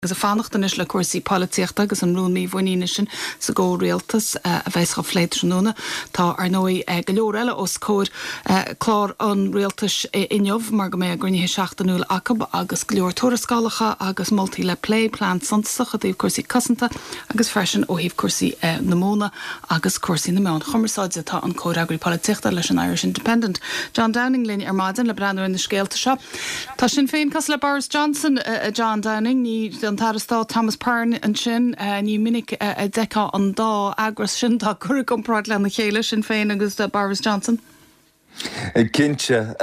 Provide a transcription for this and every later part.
agus a fanachtain is le cuasaí políochta agus an rúnaí bhaine sin sa ggó réaltas a bheits go phléidirúna tá ar nói go leor eile os cóir chlár an réaltas inmh mar go mé gcuinethe 16 acab agus go leor tuarascálacha agus multi le play plan santaach a dtíobh cuasaí cosanta agus freisin ó híomh cuasaí na móna agus cuasaí na meán chumarsáide tá an córagraí políochta leis an Irish Independent. John Downing linn ar maidin le breanú in na scéalta seo. Tá sin féin cos le Boris Johnson John Downing ní an tarastá Thomas Parn an sin ní minic a deá an dá agras sin tá cura compráid le na chéile sin féin agus de Boris Johnson. Kinse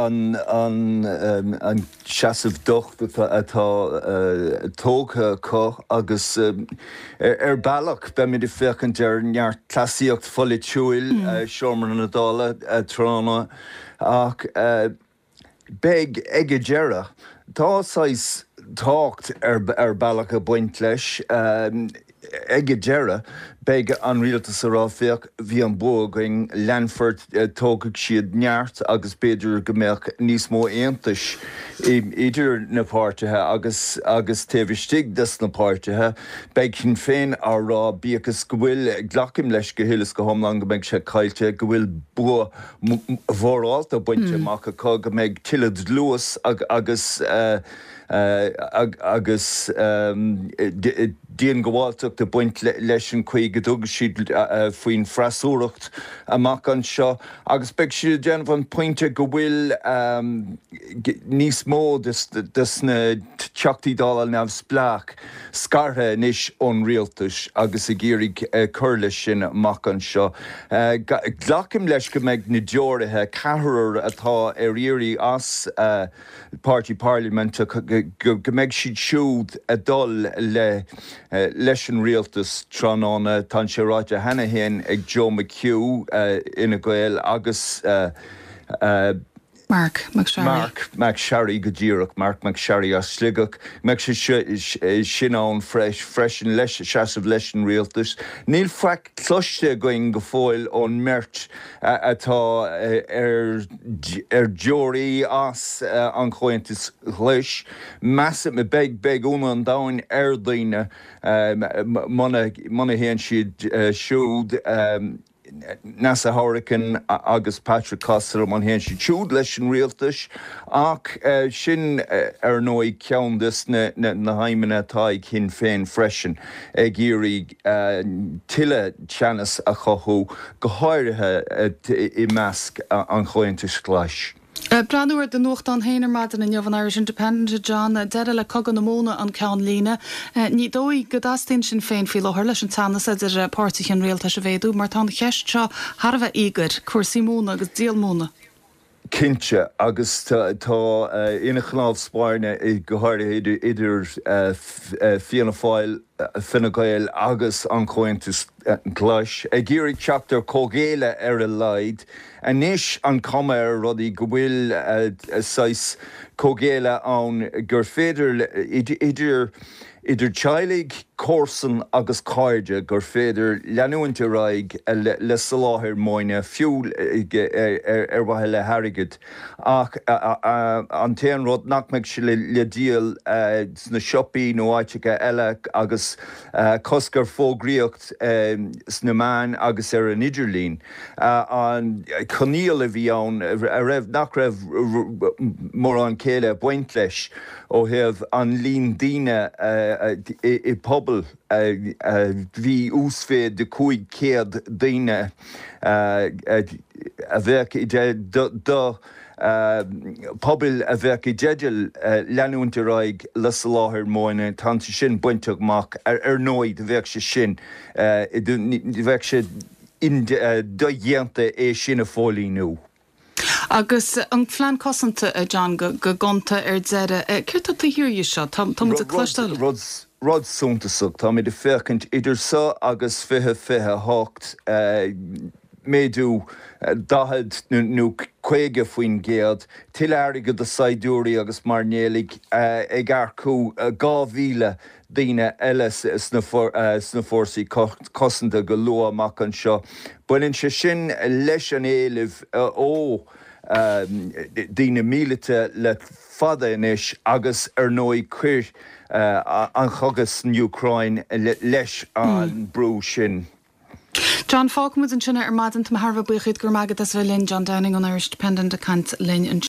an seaamh docht atá tóga có agus bailach be mé de féchan dear neart clasíocht folitiúil seomar na dála trána ach beg ige dearra tásáis tácht ar bailach a buint leis ige dearra beg an rialtas a ráfeach bhí an bógaing Lanford tógadh siad neart agus beidir go mbeadh níos mó aontais idir na páirtithe agus taobhiste des na páirtithe beg cin féin ar rá bíochas go bhfuil ghlacim leis go thuileas go thomlan go mbeidh sé caiilte go bhfuil bua mhóráilta buinte amach acu go mbeidh tilead luas agus díon goháilteach de buint leis an chuig go dtug siad faoin freasúireacht amach an seo, agus beidh siad déanamh an pointe go bhfuil níos mó dus na teachtaí dála neamh splach scartha níos ón rialtas agus a géirigh cur leis sin amach an seo. Ghlacim leis go mbeidh na deorathe cathair atá ar iarraí as Party Parliament go mbeidh siad siúd a dul leis an rialtas tránána tá sé ráide hena héin ag Joe McHugh ina Gael agus Mark McSharry go ddíireach Mark McSharry as sligach meag sé sin an freisin leis seaamh leis an rialtas. Níl feic cloiste going go fáil ón mert atá ar deoraí as an chointas leis. Massive me beg úna an dáin ar daoine mana héan siad siúd Nasa Hurricane agus Patrick Costello man héan si siúd leis an rialtas ach sin ar nói ceandas na haimine atá ag cin féin freisin ag iarraigh tuile teannas a chothú go háirithe i measc an chointas leis. Breanúir den nuacht an héanaar maidin in Jobh an Irish Independent John deire le cogan na móna an ceann lína. Ní dóigh go dastain sin féin fi láthir leis an tannas idir páirtich an réaltas a bhéadú, mar tá cheist seo Harbheith ígur cuasaí móna agus díal móna. Kinse agus tá ina chlámh spáirne I go háirithe idir Fianna Fáil Fine Gael agus an chointas gleis. Ag géirigh teachtar cógéile ar a leid a níos an coméir rudaí go bhfuil sais cógéile ann gur féidir idir teilig córsan agus cairde gur féidir leanúinte raig le saláthir móine fiúil ar bhaithe le harigid ach an téan rud nach meid se le díal na siopaí nó áitecha eile agus coscar fógraíocht sna meáin agus ar an idirlín an choníal a bhí ann a raibh nach raibh mór an céile buint leis ó thaobh an lín daoine I pobl bhí úsféad de 500 daoine a bheith pobl a bheith I déideal leanúnta raig le sa láthir móine tá sin buinteach mac ar nóid bheith sé sin bheith sé do dhéanta sin a fólí nó. Agus an phlean cosanta John go gonta ar deire ceirta tú hiúr seo tá a cloisteil. Rod súntasach tá mé de fécant idir sa agus fithe hácht méadú dahad nó chuige faoin géad tiléirigh go saidúirí agus mar néalaigh ag aircú 2000 daoine eile sna fórsaí cosanta go luamach an seo. Buinn sé sin leis an éileh ó dína mílete le fada inis agus nóí cuir an chogus an Ukraine leis an brú sin. John Falkwood an sinna ar maidin Harvah buchaid gur magad as bheith linn John Downing an Irish Dependent a cant linn